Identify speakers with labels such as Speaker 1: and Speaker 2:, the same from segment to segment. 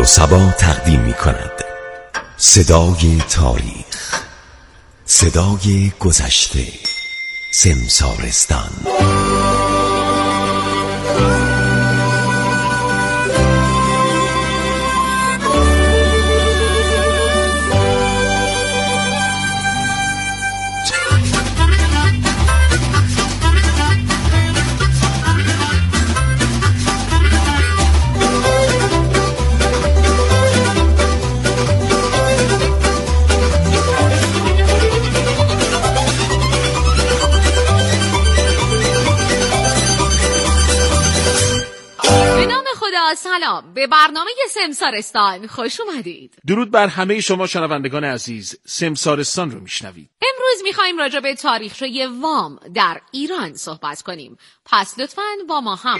Speaker 1: رادیو سبا تقدیم می کند صدای تاریخ، صدای گذشته، سمسارستان.
Speaker 2: سلام، به برنامه سمسارستان خوش اومدید.
Speaker 3: درود بر همه شما شنوندگان عزیز. سمسارستان رو میشنوید.
Speaker 2: امروز میخوایم راجع به تاریخچه وام در ایران صحبت کنیم. پس لطفاً با ما هم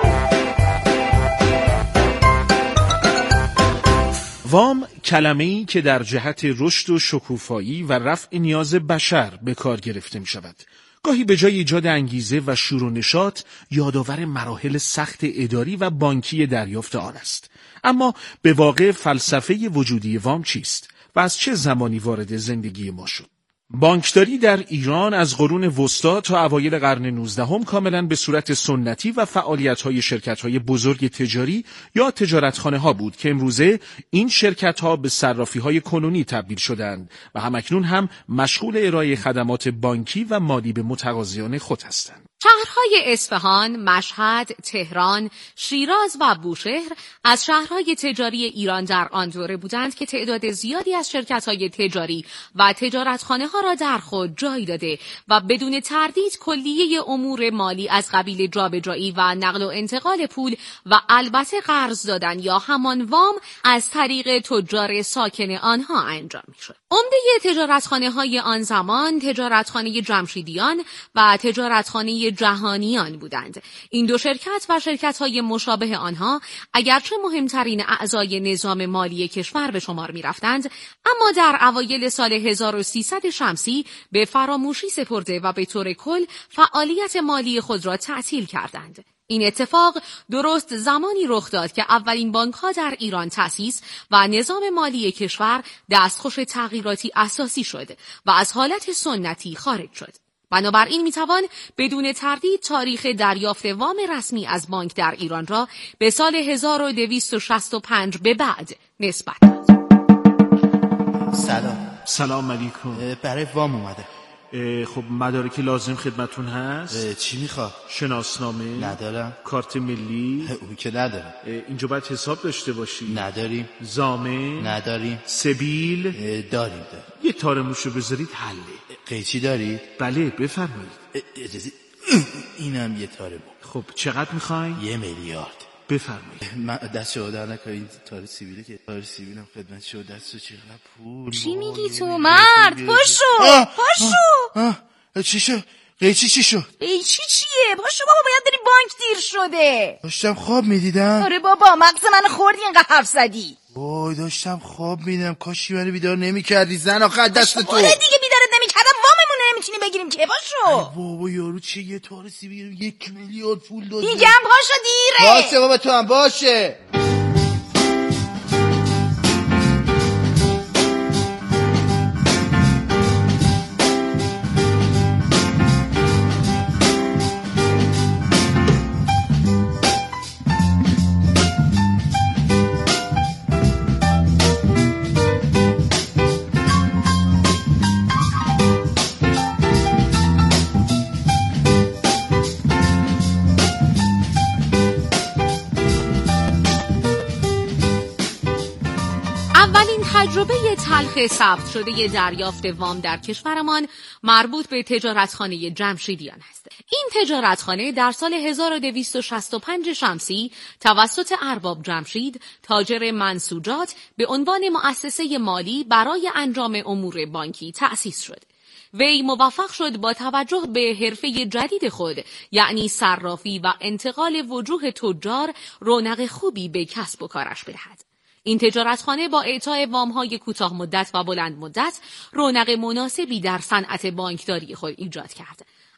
Speaker 3: وام کلمه‌ای که در جهت رشد و شکوفایی و رفع نیاز بشر به کار گرفته میشود. گاهی به جای ایجاد انگیزه و شور و نشاط یادآور مراحل سخت اداری و بانکی دریافت آن است. اما به واقع فلسفه وجودی وام چیست و از چه زمانی وارد زندگی ما شد؟ بانکداری در ایران از قرون وسطا تا اوایل قرن 19 کاملا به صورت سنتی و فعالیت‌های شرکت‌های بزرگ تجاری یا تجارتخانه‌ها بود که امروزه این شرکت‌ها به صرافی‌های کنونی تبدیل شدند و همکنون هم مشغول ارائه خدمات بانکی و مالی به متقاضیان خود هستند.
Speaker 2: شهرهای اصفهان، مشهد، تهران، شیراز و بوشهر از شهرهای تجاری ایران در آن دوره بودند که تعداد زیادی از شرکت‌های تجاری و تجارتخانه‌ها را در خود جای داده و بدون تردید کلیه امور مالی از قبیل جابجایی و نقل و انتقال پول و البته قرض دادن یا همان وام از طریق تجار ساکن آنها انجام می‌شد. عمده تجارتخانه‌های آن زمان تجارتخانه جمشیدیان و تجارتخانه جهانیان بودند. این دو شرکت و شرکت‌های مشابه آنها اگرچه مهمترین اعضای نظام مالی کشور به شمار می‌رفتند، اما در اوایل سال 1300 شمسی به فراموشی سپرده و به طور کل فعالیت مالی خود را تعطیل کردند. این اتفاق درست زمانی رخ داد که اولین بانک‌ها در ایران تأسیس و نظام مالی کشور دستخوش تغییراتی اساسی شد و از حالت سنتی خارج شد. بنابراین میتوان بدون تردید تاریخ دریافت وام رسمی از بانک در ایران را به سال 1265 به بعد نسبت داد.
Speaker 3: سلام علیکم.
Speaker 4: برای وام اومده.
Speaker 3: خب مدارک لازم خدمتون هست؟
Speaker 4: چی میخواد؟
Speaker 3: شناسنامه؟
Speaker 4: ندارم.
Speaker 3: کارت ملی؟
Speaker 4: اون که ندارم.
Speaker 3: اینجا باید حساب داشته باشی؟
Speaker 4: نداریم.
Speaker 3: زامن؟
Speaker 4: نداریم.
Speaker 3: سبیل؟
Speaker 4: داریم.
Speaker 3: یه تار موشو بذارید حله.
Speaker 4: قیچی دارید؟
Speaker 3: بله بفرمایید.
Speaker 4: اجازه اینم یه تاره بود.
Speaker 3: خب چقدر میخواین؟
Speaker 4: 1 میلیارد.
Speaker 3: بفرمایید.
Speaker 4: من دست شما در نکنه. این تار سیبیله که تار سیبیلم خدمت شما دستو چقدر پول.
Speaker 2: چی میگی تو مرد؟ پاشو.
Speaker 4: چی شد؟ قیچی چی شد؟
Speaker 2: قیچی چیه؟ پاشو بابا، باید بری بانک، دیر شده.
Speaker 4: داشتم خواب میدیدم.
Speaker 2: آره بابا، مغز من خوردی اینقدر حرف زدی.
Speaker 4: وای داشتم خواب میدیدم. کاشی منو بیدار نمیکردی زن آخه دست تو.
Speaker 2: دیگه بیدارت نمیکردم واممون نمیتونی بگیریم که. پاشو.
Speaker 4: بابا یارو چه یه تار سیبیل 1 میلیارد پول داد.
Speaker 2: میگم پاشو، دیره.
Speaker 4: باشه بابا تو هم باشه.
Speaker 2: تجربه تلخ ثبت شده دریافت وام در کشورمان مربوط به تجارتخانه جمشیدیان است. این تجارتخانه در سال 1265 شمسی توسط ارباب جمشید تاجر منسوجات به عنوان مؤسسه مالی برای انجام امور بانکی تأسیس شد. وی موفق شد با توجه به حرفه جدید خود، یعنی صرافی و انتقال وجوه تجار، رونق خوبی به کسب و کارش بدهد. این تجارتخانه با اعطای وام‌های کوتاه مدت و بلند مدت رونق مناسبی در صنعت بانکداری خود ایجاد کرد.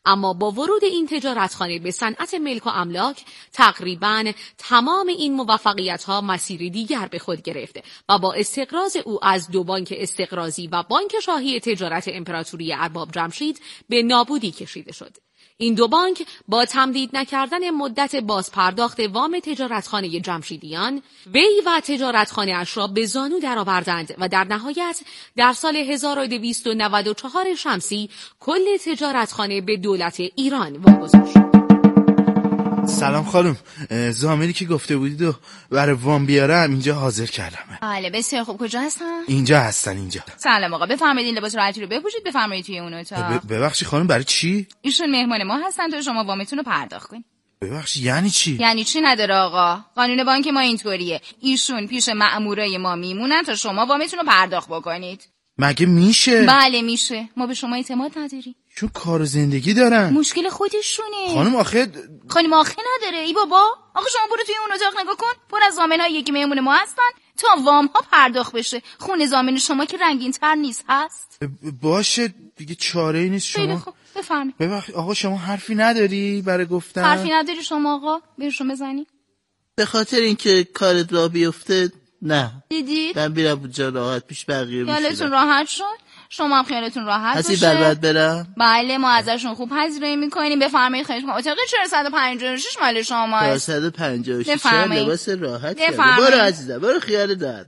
Speaker 2: اما با ورود این تجارتخانه به صنعت ملک و املاک تقریباً تمام این موفقیت‌ها مسیر دیگر به خود گرفت و با استقراض او از دو بانک استقراضی و بانک شاهی تجارت امپراتوری ارباب جمشید به نابودی کشیده شد. این دو بانک با تمدید نکردن مدت بازپرداخت وام تجارتخانه جمشیدیان، وی و تجارتخانه اش را به زانو درآوردند و در نهایت در سال 1294 شمسی کل تجارتخانه به دولت ایران واگذار شد.
Speaker 4: سلام خانم، زامری که گفته بودید و برای وام بیارم اینجا حاضر کردم.
Speaker 5: بله بسیار خوب. کجا هستن؟
Speaker 4: اینجا هستن. اینجا.
Speaker 5: سلام آقا، بفرمایید این لباس راحتی رو بپوشید، بفرمایید توی اون اتاق.
Speaker 4: ببخشید خانم، برای چی؟
Speaker 5: ایشون مهمان ما هستن تا شما وامتون رو پرداخت کنید.
Speaker 4: ببخشید یعنی چی؟
Speaker 5: یعنی چی نداره آقا، قانون بانک ما اینطوریه. ایشون پیش مأمورای ما میمونن تا شما وامتون رو پرداخت بکنید.
Speaker 4: مگه میشه؟
Speaker 5: بله میشه. ما به شما اعتماد نداریم.
Speaker 4: چون کار زندگی دارن.
Speaker 5: مشکل خودشونه.
Speaker 4: خانم آخه
Speaker 5: نداره. ای بابا، آقا شما برو توی اون اتاق نگاه کن. پر از ضامن‌هایی که مهمون ما هستن تا وام ها پرداخت بشه. خون ضامن شما که رنگین تر نیست هست.
Speaker 4: باشه دیگه، چاره‌ای نیست. شما
Speaker 5: خب بفرمایید.
Speaker 4: ببخشید آقا، شما حرفی نداری برای گفتن؟
Speaker 5: حرفی نداری شما آقا؟ بهشون بزنی.
Speaker 6: به خاطر اینکه کارت راه بیفته نه.
Speaker 5: دیدید؟
Speaker 6: من بیرم اونجا راحت پیش بقیه میشینم.
Speaker 5: خیالتون راحت شد؟ شما هم خیالتون راحت باشه.
Speaker 6: هستی بربرد برم؟
Speaker 5: بله ما ازشون خوب پذیرایی میکنیم. بفرمایید خواهش میکنم. اتاق 456 مال شماست.
Speaker 6: 456
Speaker 5: بفرمایید.
Speaker 6: لباس راحت.
Speaker 5: بفرمایید.
Speaker 6: برو عزیزم، برو خیال راحت.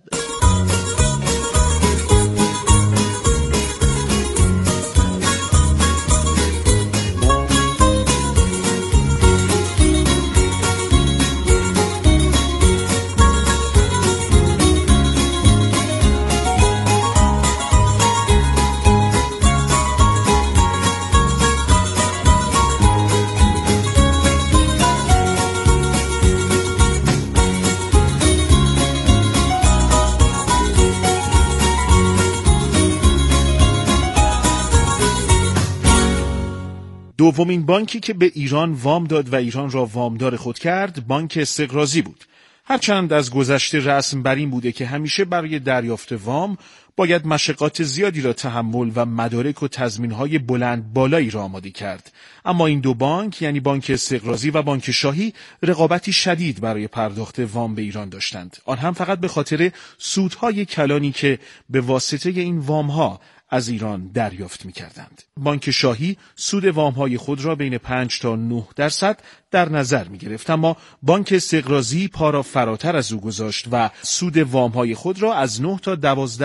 Speaker 3: دومین بانکی که به ایران وام داد و ایران را وامدار خود کرد بانک استقراضی بود. هرچند از گذشته رسم بر این بوده که همیشه برای دریافت وام باید مشقات زیادی را تحمل و مدارک و تضمین‌های بلند بالایی را آماده کرد، اما این دو بانک یعنی بانک استقراضی و بانک شاهی رقابتی شدید برای پرداخت وام به ایران داشتند، آن هم فقط به خاطر سودهای کلانی که به واسطه این وام‌ها از ایران دریافت می‌کردند. بانک شاهی سود وام‌های خود را بین 5 تا 9% در نظر می‌گرفت، اما بانک استقراضی پا را فراتر از او گذاشت و سود وام‌های خود را از 9 تا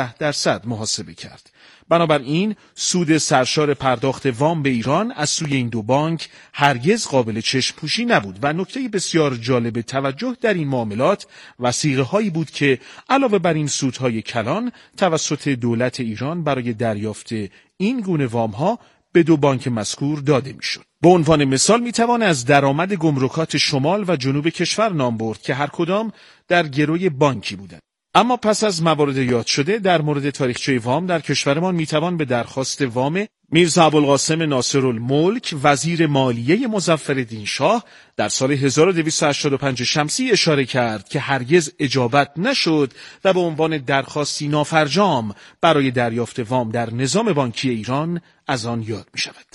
Speaker 3: 12% محاسبه کرد. بنابراین سود سرشار پرداخت وام به ایران از سوی این دو بانک هرگز قابل چشم پوشی نبود و نکته بسیار جالب توجه در این معاملات وثیقه‌هایی بود که علاوه بر این سودهای کلان توسط دولت ایران برای دریافت این گونه وام‌ها به دو بانک مذکور داده میشد. به عنوان مثال میتوان از درآمد گمرکات شمال و جنوب کشور نام برد که هر کدام در گروی بانکی بودند. اما پس از موارد یاد شده در مورد تاریخچه وام در کشورمان میتوان به درخواست وام میرزا ابوالقاسم ناصرالملک وزیر مالیه مظفرالدین شاه در سال 1285 شمسی اشاره کرد که هرگز اجابت نشد و به عنوان درخواستی نافرجام برای دریافت وام در نظام بانکی ایران از آن یاد می شود.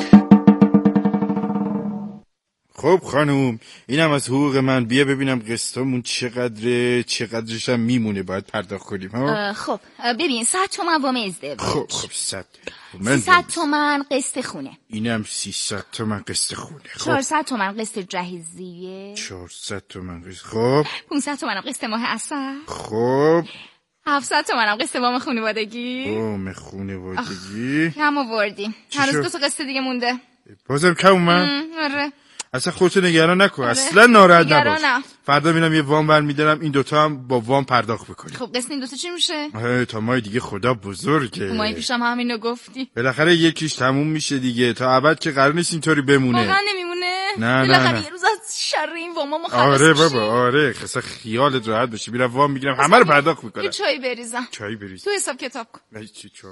Speaker 4: خب خانوم، اینم از حقوق من. بیا ببینم قسطمون چقدرش هم میمونه باید پرداخت کنیم ها.
Speaker 5: خب ببین 100 تومن وام ازدواج.
Speaker 4: خب 100
Speaker 5: تومن قسط خونه.
Speaker 4: اینم 300 تومن قسط خونه. خب
Speaker 5: 400 تومن قسط جهیزیه.
Speaker 4: 400 تومن قسط. خب
Speaker 5: 500 تومن قسط ماه اصل.
Speaker 4: خب
Speaker 5: 700 تومن قسط وام خانوادگی.
Speaker 4: وام خانوادگی
Speaker 5: کم آوردیم. هنوز 2 تا قسط دیگه مونده.
Speaker 4: بازم کم اومد؟
Speaker 5: آره.
Speaker 4: اصلا خودتو نگران نکن. اصلا ناراحت نباش.
Speaker 5: نه.
Speaker 4: فردا میرم یه وام برمی‌دارم، این دوتا هم با وام پرداخت بکنیم.
Speaker 5: خب قسط این دوتا چی میشه؟
Speaker 4: تا ماه دیگه خدا بزرگه.
Speaker 5: ماه پیشم همینو گفتی.
Speaker 4: بالاخره یکیش تموم میشه دیگه، تا ابد که قرار نیست اینطوری بمونه.
Speaker 5: واقعا نمیمونه؟
Speaker 4: نه
Speaker 5: بالاخره یه روز از شر این واما ما خلاص
Speaker 4: آره
Speaker 5: میشیم.
Speaker 4: بابا آره، اصلا خیالت راحت باشه. میرم وام میگیرم، همه رو پرداخت میکنم.
Speaker 5: یه چای بریزم.
Speaker 4: تو
Speaker 5: حساب کتاب کن.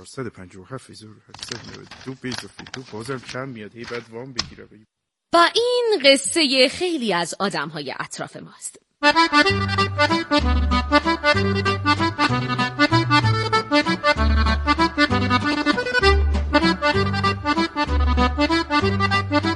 Speaker 4: 457792 بیزوفی بازم کم میاد، هی بعد وام بگیرم.
Speaker 2: و این قصه خیلی از آدم‌های اطراف ماست.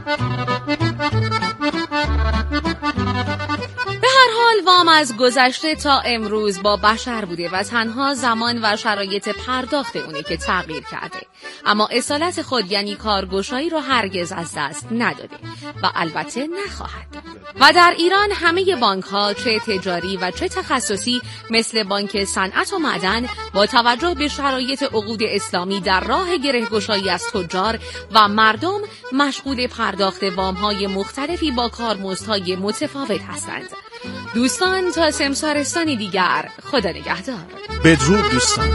Speaker 2: وام از گذشته تا امروز با بشر بوده و تنها زمان و شرایط پرداخت اونه که تغییر کرده، اما اصالت خود یعنی کارگشایی رو هرگز از دست نداده و البته نخواهد. و در ایران همه بانک‌ها چه تجاری و چه تخصصی مثل بانک صنعت و معدن با توجه به شرایط عقود اسلامی در راه گره‌گشایی از تجار و مردم مشغول پرداخت وام‌های مختلفی با کارمزدهای متفاوت هستند. دوستان تا سمسارستانی دیگر، خدا نگهدار.
Speaker 3: بدرود دوستان.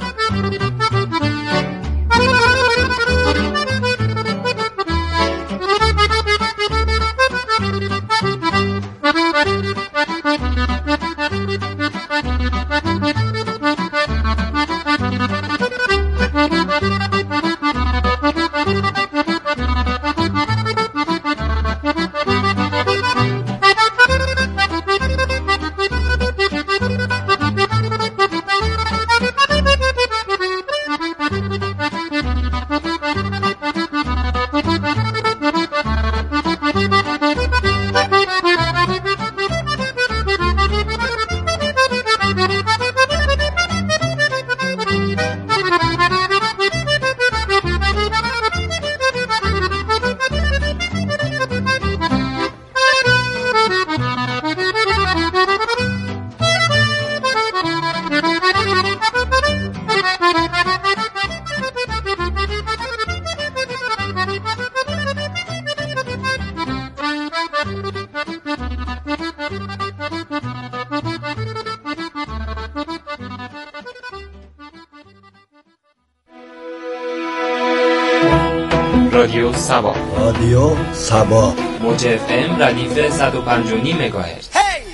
Speaker 7: رادیو سبا،
Speaker 8: رادیو سبا،
Speaker 7: موج FM ردیف 105.9 مگاهرتز.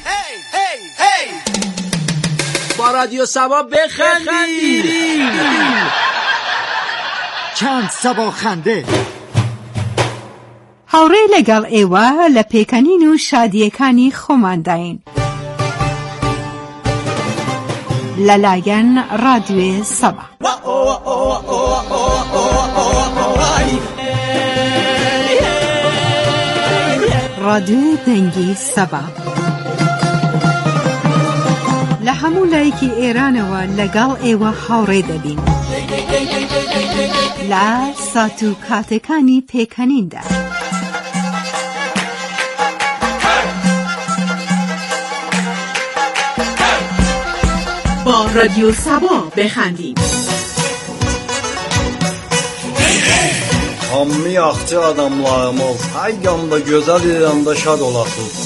Speaker 9: با رادیو سبا بخندید.
Speaker 8: چند سبا خنده.
Speaker 10: هاوڕێ لەگەڵ ئێوە لە پێکەنین و شادیەکانی خۆمانداین لەلایەن ڕادیۆی سەبا. ڕادیۆی دەنگی سەبا لە هەموو لایەکی ئێرانەوە لەگەڵ ئێوە هاوڕێ دەبین لە سات و کاتەکانی پێکەنیندا. با رادیو سبا بخندیم.
Speaker 8: Hammi yaxçı adamlarımız, hər yanda gözəl yanda şad olasınız.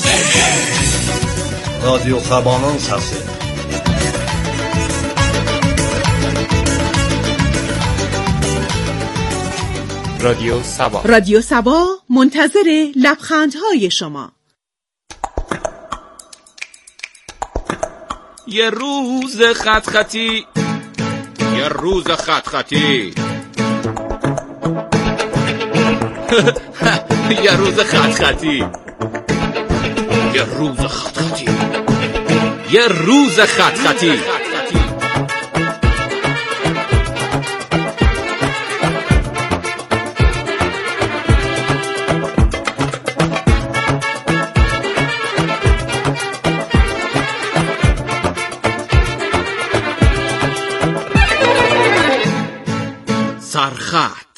Speaker 8: Radyo Sabah'ın səsi.
Speaker 7: رادیو سبا.
Speaker 10: رادیو سبا منتظر لبخندهای شما.
Speaker 11: یه روز خط خطی، یه روز خط خطی، یه روز خط خطی، یه روز خط خطی، یه روز خط خطی. سرخط.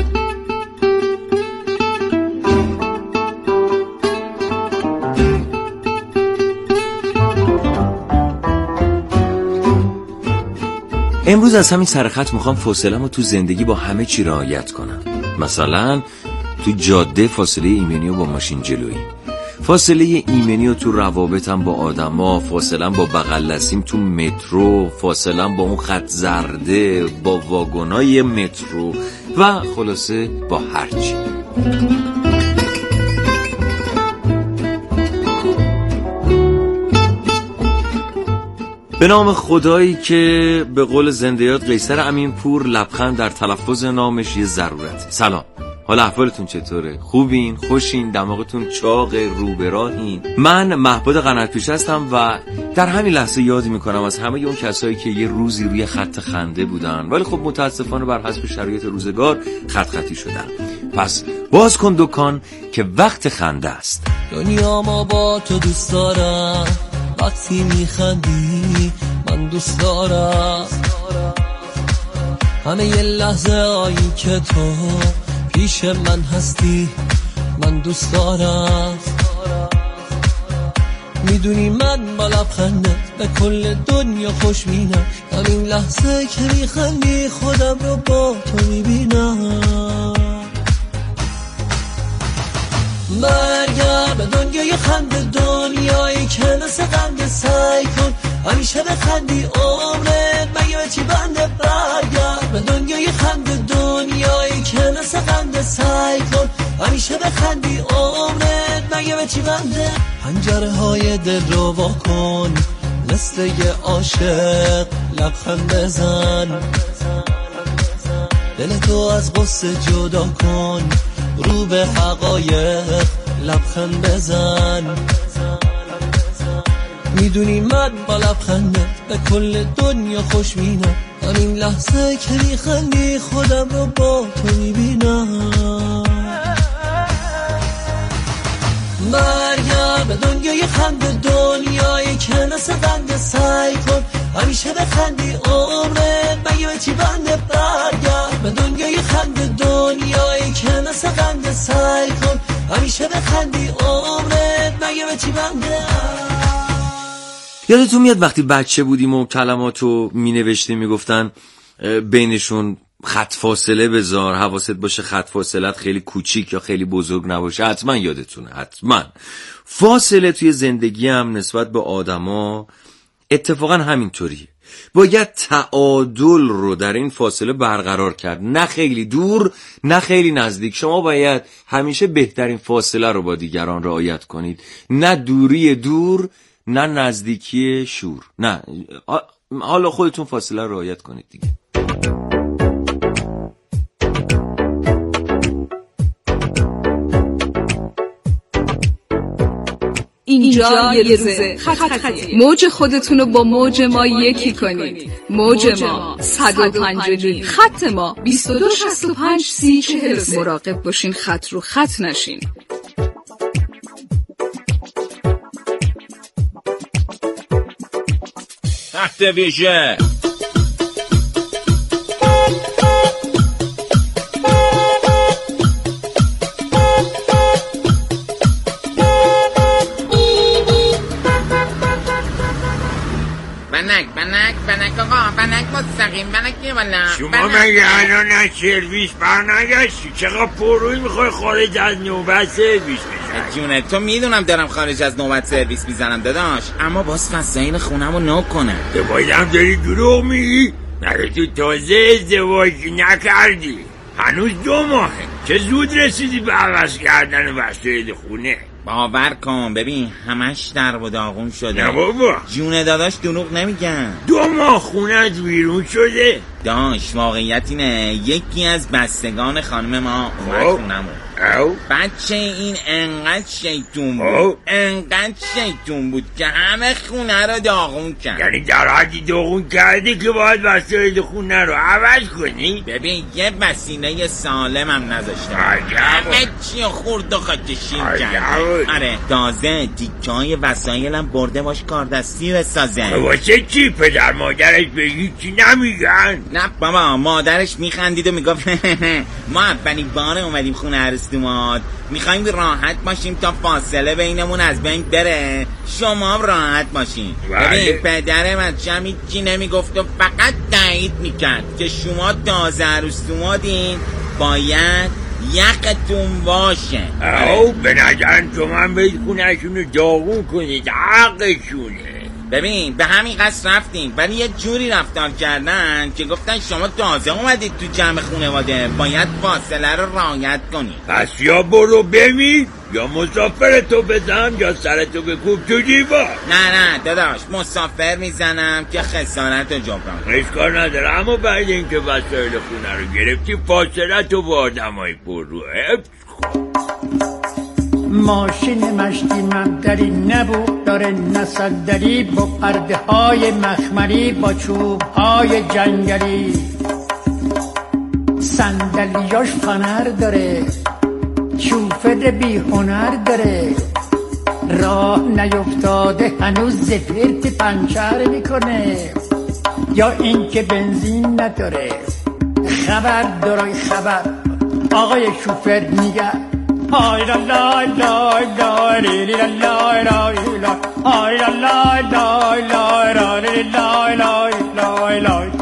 Speaker 1: امروز از همین سرخط میخوام فاصله‌مو تو زندگی با همه چی رعایت کنم. مثلا تو جاده فاصله ایمنی با ماشین جلویی، فاصله ایمنی تو روابطم با آدما، فاصله‌ام با بغل دستیم تو مترو، فاصله‌ام با اون خط زرده، با واگنای مترو و خلاصه با هر چی. به نام خدایی که به قول زنده‌یاد قیصر امینپور لبخند در تلفظ نامش یه ضرورت. سلام، حال احوالتون چطوره؟ خوبین؟ خوشین؟ دماغتون چاقه؟ رو به راهین؟ من مهبد قنات‌پیشه هستم و در همین لحظه یاد میکنم از همه اون کسایی که یه روزی روی خط خنده بودن ولی خب متاسفانه بر حسب شرایط روزگار خط خطی شدن. پس باز کن دکان که وقت خنده است.
Speaker 12: دنیا ما با تو دوست دارم، وقتی میخندی من دوست دارم، همه یه لحظه هایی که تو پیش من هستی من دوست دارم. میدونی من با لبخندت به کل دنیا خوشبینم، همین لحظه که میخندی خودم رو با تو میبینم. برگرد به دنیای خنده، دنیایی که مثل خنده، سعی کن همیشه بخندی عمرت مگه به چی بنده. برگرد به دنیای خنده، دنیایی که مثل خنده، سعی کن همیشه بخندی عمرت مگه به چی بنده. پنجره های دل رو وا کن مثل یه عاشق لبخند بزن، دل تو از غصه جدا کن رو به حقایق لبخند بزن. میدونی من با لبخندت به کل دنیا خوشبینم، همین لحظه که میخندی خودم رو با تو میبینم. برگرد به دنیای خنده، دنیایی که مثل خنده، سعی کن همیشه بخندی عمرت مگه به چی بنده. برگرد به دنیای خنده، دنیایی که مثل خنده، سعی کن همیشه بخندی عمرت مگه به چی بنده.
Speaker 1: یادتون میاد وقتی بچه بودیم و کلماتو می نوشتیم میگفتن بینشون خط فاصله بذار، حواست باشه خط فاصلت خیلی کوچیک یا خیلی بزرگ نباشه. حتما یادتونه، حتما. فاصله توی زندگی هم نسبت به آدما اتفاقا همینطوریه. باید تعادل رو در این فاصله برقرار کرد، نه خیلی دور نه خیلی نزدیک. شما باید همیشه بهترین فاصله رو با دیگران رعایت کنید، نه دوری دور نه نزدیکی شور. نه، حالا خودتون فاصله رو رعایت کنید دیگه.
Speaker 13: اینجا یه روزه خط موج خودتون رو با موج ما یکی کنید. موج ما 105 خط ما 22653040. مراقب باشین خط رو خط نشین.
Speaker 11: تحت ویژه
Speaker 14: بنک آقا، بنک مستقیم، بنک یه بالا.
Speaker 15: شما مگه الان از سرویس برنگشتی؟ چقدر پروی میخوای خارج از نوبت سرویس بزنی؟
Speaker 14: جونه تو میدونم دارم خارج از نوبت سرویس میزنم داداش، اما باز وسایل خونمو نو کنم.
Speaker 15: تو بایدم داری دروغ میگی؟ مگه تو تازه ازدواجی نکردی؟ هنوز 2 ماهه، چه زود رسیدی به عوض کردن وسایل خونه؟
Speaker 14: باور کن ببین همش در و داغون شده.
Speaker 15: نه بابا،
Speaker 14: جونه داداش دروغ نمیگم.
Speaker 15: 2 ماه خونت بیرون شده.
Speaker 14: داش واقعیت اینه یکی از بستگان خانم ما اومد خونمون. بچه این انقدر شیطون بود که همه خونه رو داغون کرد.
Speaker 15: یعنی در حدی داغون کردی که باید وسایل خونه رو عوض کنی؟
Speaker 14: ببین یه وسیله سالم هم نذاشته، همه چی خورد و خاکشین کرد. آره تازه تیکای وسایلم برده باش کاردستی بسازه.
Speaker 15: واسه چی؟ پدر مادرش به هیچی نمیگن؟
Speaker 14: نه بابا، مادرش میخندید و میگفت ما اولین بار اومدیم خونه عروسیمات، میخوایم راحت باشیم تا فاصله بینمون از بین بره، شما هم راحت باشین. ببین پدر بچه‌م هیچی نمیگفت و فقط تایید میکرد که شما تازه عروسیماتین، باید یقتون باشه.
Speaker 15: به نظرم تو من باید خونه‌شون رو داغون کنید، حقشونه.
Speaker 14: ببین به همین قصد رفتیم ولی یه جوری رفتار کردن که گفتن شما تازه اومدید تو جمع خانواده، باید فاصله رو رعایت کنید.
Speaker 15: پس یا برو ببین یا مسافرتو بزن یا سرتو بکوب تو دیوار.
Speaker 14: نه داداش، مسافر میزنم که خسارت رو جبران کنم.
Speaker 15: اشکال نداره، اما بعد اینکه وسایل خونه رو گرفتی فاصله تو با آدمای پر رو
Speaker 16: ماشین مشتی مبدری نبود داره نصدری با پرده های مخمری با چوب های جنگلی صندلیاش فنر داره، شوفر بی هنر داره، راه نیفتاده هنوز زفرت پنچر میکنه، یا اینکه بنزین نداره. خبر دارای خبر آقای شوفر میگه های لا لا لا لا لی لا لا لا لا های لا لا لا لا لا لی لا لا لا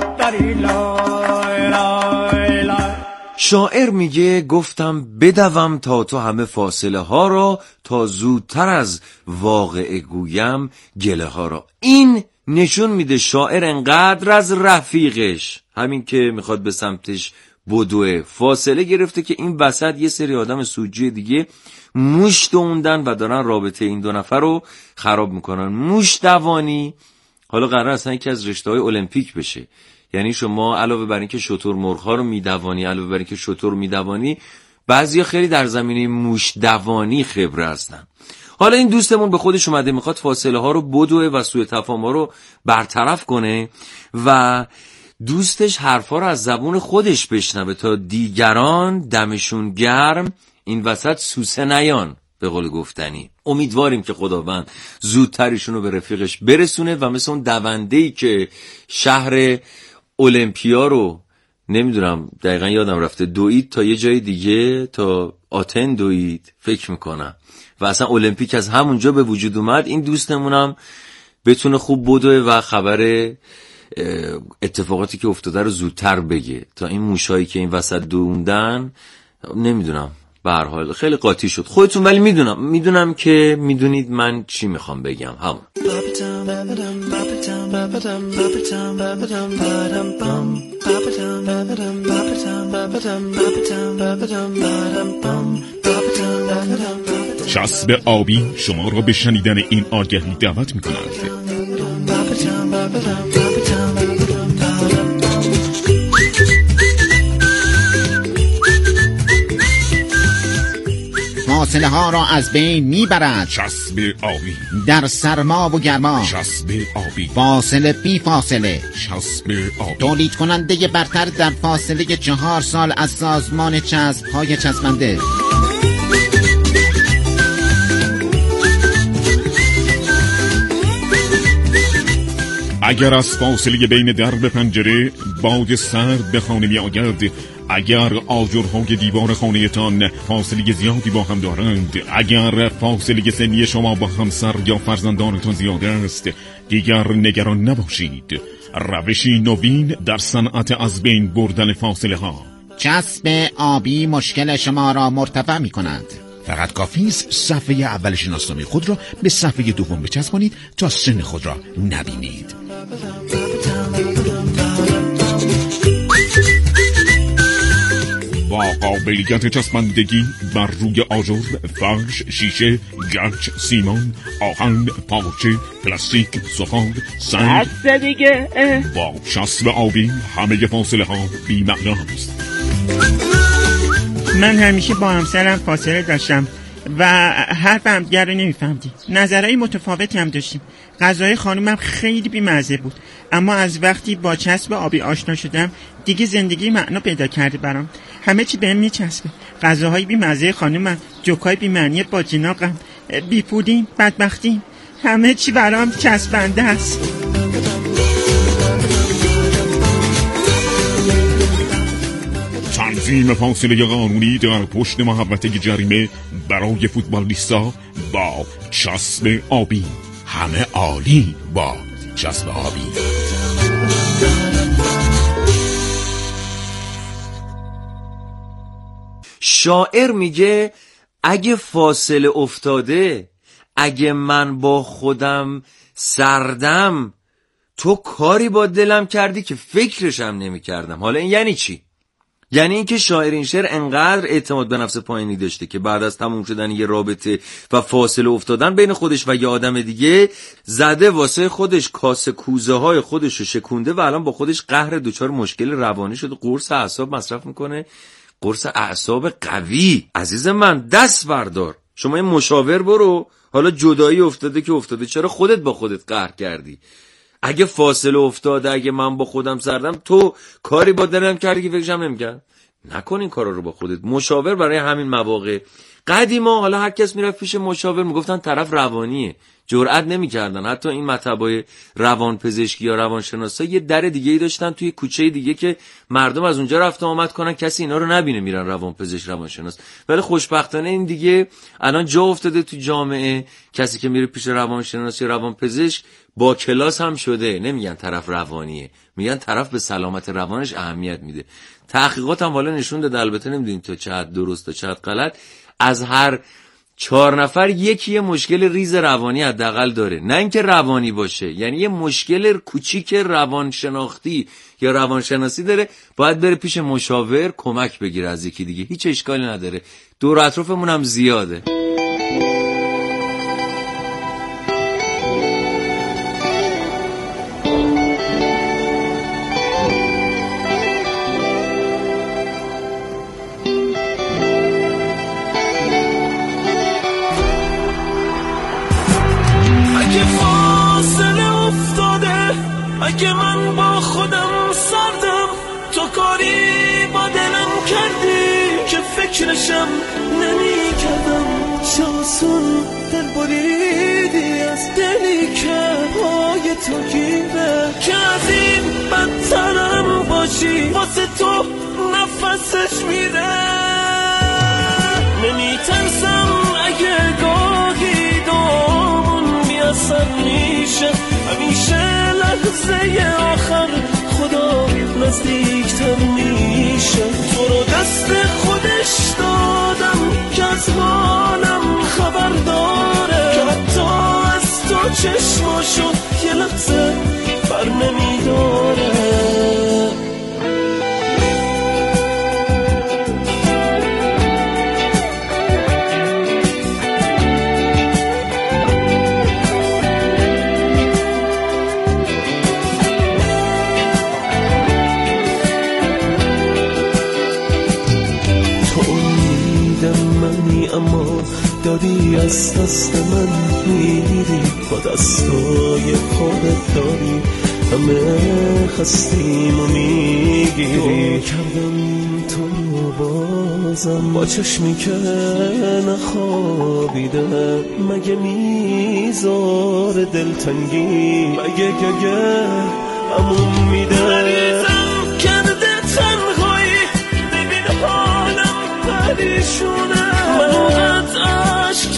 Speaker 16: لا لا.
Speaker 1: شاعر میگه گفتم بدوم تا تو همه فاصله ها را، تا زودتر از واقعه گویم گله ها را. این نشون میده شاعر انقدر از رفیقش، همین که میخواد به سمتش بدوه، فاصله گرفته که این وسط یه سری آدم سوجی دیگه موش دووندن و دارن رابطه این دو نفر رو خراب میکنن. موش دوانی حالا قرار اصلا یکی از رشته‌های المپیک بشه. یعنی شما علاوه بر اینکه شتر مرغ‌ها رو میدوانی، علاوه بر اینکه شتر رو میدوانی، بعضیا خیلی در زمینه موش دوانی خبره هستن. حالا این دوستمون به خودش اومده میخواد فاصله ها رو بدوه و سوء تفاهم ها رو برطرف کنه و دوستش حرفا رو از زبون خودش بشنوه تا دیگران دمشون گرم این وسط سوسه نیان به قول گفتنی. امیدواریم که خداوند زودترشون رو به رفیقش برسونه و مثل اون دونده‌ای که شهر المپیا رو نمیدونم دقیقا یادم رفته دوید تا یه جای دیگه، تا آتن دوید فکر میکنم، و اصلا المپیک از همونجا به وجود اومد. این دوستمونم بتونه خوب بدوه و خبر اتفاقاتی که افتاده رو زودتر بگه تا این موشایی که این وسط دووندن نمیدونم به هر حال خیلی قاطی شد خودتون، ولی میدونم که میدونید من چی میخوام بگم. همون
Speaker 17: چسب آبی شما را به شنیدن این آگهی دعوت می‌کند.
Speaker 18: فاصله ها را از بین میبرد
Speaker 17: چسب آبی،
Speaker 18: در سرما و گرما
Speaker 17: چسب آبی،
Speaker 18: فاصله بی فاصله
Speaker 17: چسب آبی،
Speaker 18: تولید کننده برتر در فاصله 4 سال از سازمان چسب های چسبنده.
Speaker 17: اگر از فاصله بین درب پنجره باد سرد به خانه می آید، اگر آجرهای دیوار خانه‌تان فاصله زیادی با هم دارند، اگر فاصله سنی شما با همسر یا فرزندانتان زیاد است، دیگر نگران نباشید. روشی نوین در صنعت از بین بردن فاصله ها.
Speaker 18: چسب آبی مشکل شما را مرتفع می کند.
Speaker 17: فقط کافی است صفحه اول شناسنامه خود را به صفحه دوم بچسبانید تا سن خود را نبینید. با قابلیت چسبندگی بر روی آجر، فرش، شیشه، گچ، سیمان، آهن، پارچه، پلاستیک، سفال، سنگ.
Speaker 19: دیگه
Speaker 17: با چسب آبی همه فاصله ها بی معناست.
Speaker 19: من همیشه با همسرم فاصله داشتم و حرف همدیگر رو نمیفهمدیم. نظرهای متفاوتی هم داشتیم. غذای خانومم خیلی بی‌مزه بود، اما از وقتی با چسب آبی آشنا شدم دیگه زندگی معنا پیدا کرده برام. همه چی بهم میچسبه. غذاهای بی‌مزه خانومم، جوکای بی‌معنی با جناقم، بی‌پولیم، بدبختیم، همه چی برام چسبنده است.
Speaker 17: تنظیم فاصله قانونی در پشت محوطه جریمه برای فوتبالیستا با چسب آبی. همه عالی با چسب آبی.
Speaker 1: شاعر میگه اگه فاصله افتاده، اگه من با خودم سردم، تو کاری با دلم کردی که فکرشم نمی کردم. حالا این یعنی چی؟ یعنی اینکه شاعر این شعر انقدر اعتماد به نفس پایینی داشته که بعد از تموم شدن یه رابطه و فاصله افتادن بین خودش و یه آدم دیگه، زده واسه خودش کاسه کوزه های خودش رو شکونده و الان با خودش قهر دوچار مشکل روانی شده، قرص اعصاب مصرف میکنه، قرص اعصاب قوی. عزیز من دست بردار، شما یه مشاور برو. حالا جدایی افتاده که افتاده، چرا خودت با خودت قهر کردی؟ اگه فاصله افتاده، اگه من با خودم سردم، تو کاری با دلم کردی که فکرشم نمی‌کرد. نکن این کارا رو با خودت. مشاور برای همین مواقع. قدیما حالا هر کس میرفت پیش مشاور میگفتن طرف روانیه، جرئت نمیکردن. حتی این مطبای روانپزشکی یا روانشناسا یه در دیگه ای داشتن توی کوچه دیگه که مردم از اونجا رفت و آمد کنن، کسی اینا رو نبینه میرن روانپزشک روانشناس. ولی خوشبختانه این دیگه الان جا افتاده تو جامعه. کسی که میره پیش روانشناس یا روانپزشک با کلاس هم شده. نمیگن طرف روانیه، میگن طرف به سلامت روانش اهمیت میده. تحقیقات هم حالا نشون داده، البته نمیدونیم تا چه حد درست تا چه حد غلط، از هر 4 نفر یکی یه مشکل ریز روانی حداقل داره. نه اینکه روانی باشه، یعنی یه مشکل کوچیک روانشناختی یا روانشناسی داره، باید بره پیش مشاور کمک بگیره از یکی دیگه. هیچ اشکالی نداره، دور اطرافمون هم زیاده.
Speaker 12: اگه من با خودم سردم، تو کاری با دلم کردی که فکرشم نمی کردم. چاسون دل بریدی از دلی که پای تو گیره، که از این بدترم باشی واسه تو نفسش میره. نمی ترسم اگه گاهی دامون بیاسر میشه، همیشه لحظه آخر خدا نزدیکتر میشه. تو رو دست خودش دادم که از حالم خبر داره، که حتی از تو چشماشو یه لحظه بر نمیداره. اما داری از دست من میری، با دستای خودت داری همه هستیم و میگیری. کردم تو رو بازم با چشمی که نخوابیده، مگه میذار دلتنگی، مگه گگه همون میده. مریضم کرده تنهایی، ببین حالم پریشونه،